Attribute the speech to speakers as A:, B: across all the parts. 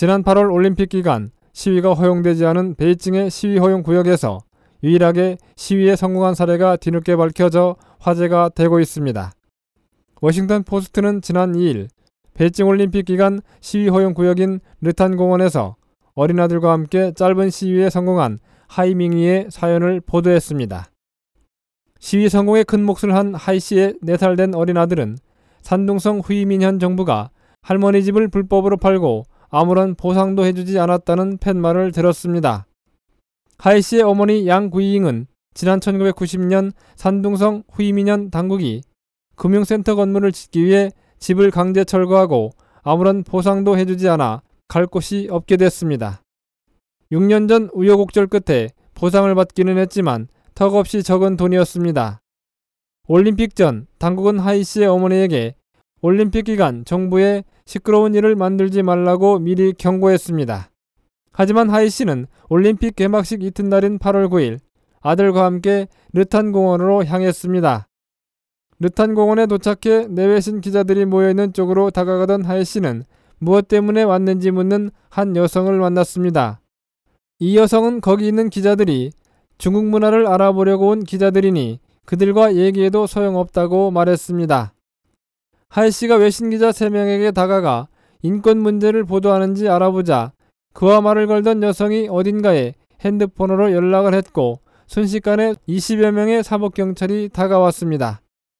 A: 지난 8월 올림픽 기간 시위가 허용되지 않은 베이징의 시위 허용 구역에서 유일하게 시위에 성공한 사례가 뒤늦게 밝혀져 화제가 되고 있습니다. 워싱턴 포스트는 지난 2일 베이징 올림픽 기간 시위 허용 구역인 르탄공원에서 어린아들과 함께 짧은 시위에 성공한 하이밍이의 사연을 보도했습니다. 시위 성공에 큰 몫을 한 하이 씨의 4살 된 어린아들은 산둥성 후이민현 정부가 할머니 집을 불법으로 팔고 아무런 보상도 해주지 않았다는 팻말을 들었습니다. 하이 씨의 어머니 양 구이잉은 지난 1990년 산둥성 후이민현 당국이 금융센터 건물을 짓기 위해 집을 강제 철거하고 아무런 보상도 해주지 않아 갈 곳이 없게 됐습니다. 6년 전 우여곡절 끝에 보상을 받기는 했지만 턱없이 적은 돈이었습니다. 올림픽 전 당국은 하이 씨의 어머니에게 올림픽 기간 정부에 시끄러운 일을 만들지 말라고 미리 경고했습니다. 하지만 하이 씨는 올림픽 개막식 이튿날인 8월 9일 아들과 함께 르탄공원으로 향했습니다. 르탄공원에 도착해 내외신 기자들이 모여있는 쪽으로 다가가던 하이 씨는 무엇 때문에 왔는지 묻는 한 여성을 만났습니다. 이 여성은 거기 있는 기자들이 중국 문화를 알아보려고 온 기자들이니 그들과 얘기해도 소용없다고 말했습니다. 하이 씨가 외신 기자 3명에게 다가가 인권 문제를 보도하는지 알아보자 그와 말을 걸던 여성이 어딘가에 핸드폰으로 연락을 했고 순식간에 20여 명의 사법경찰이 다가왔습니다.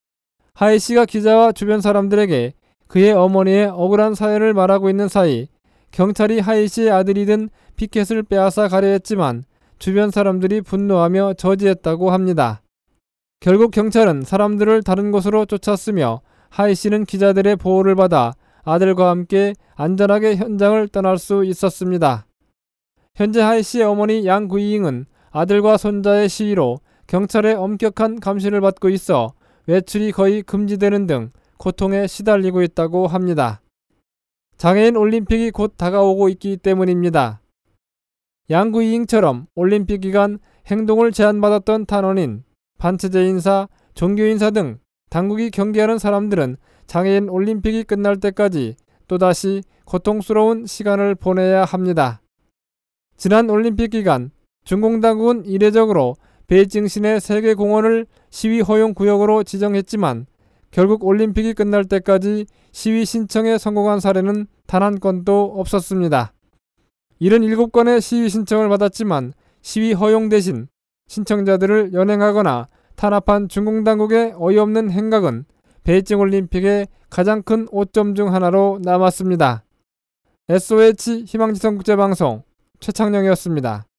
A: 하이 씨가 기자와 주변 사람들에게 그의 어머니의 억울한 사연을 말하고 있는 사이 경찰이 하이 씨의 아들이 든 피켓을 빼앗아 가려 했지만 주변 사람들이 분노하며 저지했다고 합니다. 결국 경찰은 사람들을 다른 곳으로 쫓았으며 하이 씨는 기자들의 보호를 받아 아들과 함께 안전하게 현장을 떠날 수 있었습니다. 현재 하이 씨의 어머니 양 구이잉은 아들과 손자의 시위로 경찰의 엄격한 감시를 받고 있어 외출이 거의 금지되는 등 고통에 시달리고 있다고 합니다. 장애인 올림픽이 곧 다가오고 있기 때문입니다. 양 구이잉처럼 올림픽 기간 행동을 제한받았던 탄원인, 반체제 인사, 종교 인사 등 당국이 경계하는 사람들은 장애인 올림픽이 끝날 때까지 또다시 고통스러운 시간을 보내야 합니다. 지난 올림픽 기간 중공 당국은 이례적으로 베이징 시내 3개 공원을 시위 허용 구역으로 지정했지만 결국 올림픽이 끝날 때까지 시위 신청에 성공한 사례는 단 한 건도 없었습니다. 77건의 시위 신청을 받았지만 시위 허용 대신 신청자들을 연행하거나 탄압한 중공 당국의 어이없는 행각은 베이징 올림픽의 가장 큰 오점 중 하나로 남았습니다. SOH 희망지성 국제방송 최창령이었습니다.